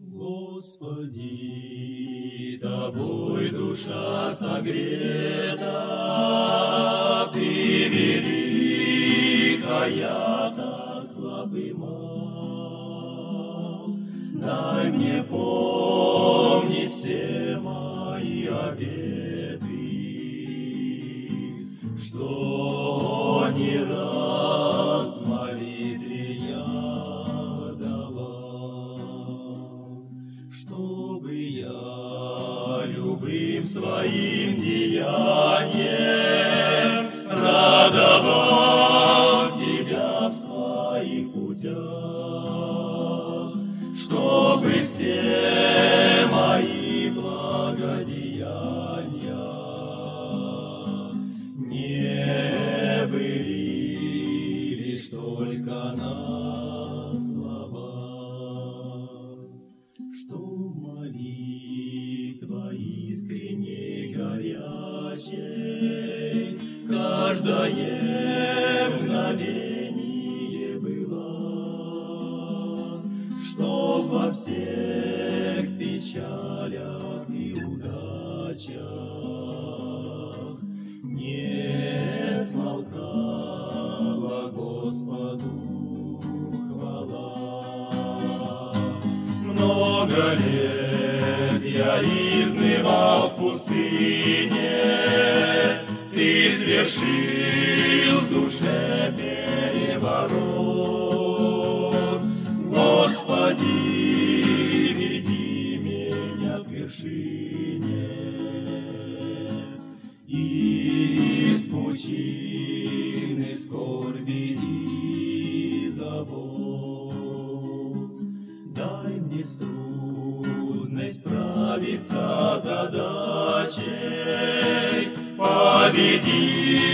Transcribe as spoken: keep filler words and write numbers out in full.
Господи, Тобой душа согрета, Ты великая, как слабый мал. Дай мне помнить все мои обеты, что не раз в молитве я давал, чтобы я любым своим деянием радовал Тебя в своих путях, чтобы все мои благодеяния не были лишь только на словах, что молитва искренней горячей каждое мгновение была, чтоб во всех печалях и удачах не смолкала Господу хвала. Много лет я изнывал в пустыне, Ты свершил в душе переворот. Господи, веди меня к вершине, из пучины скорби и забот. Дай мне с трудной справиться задачей, победить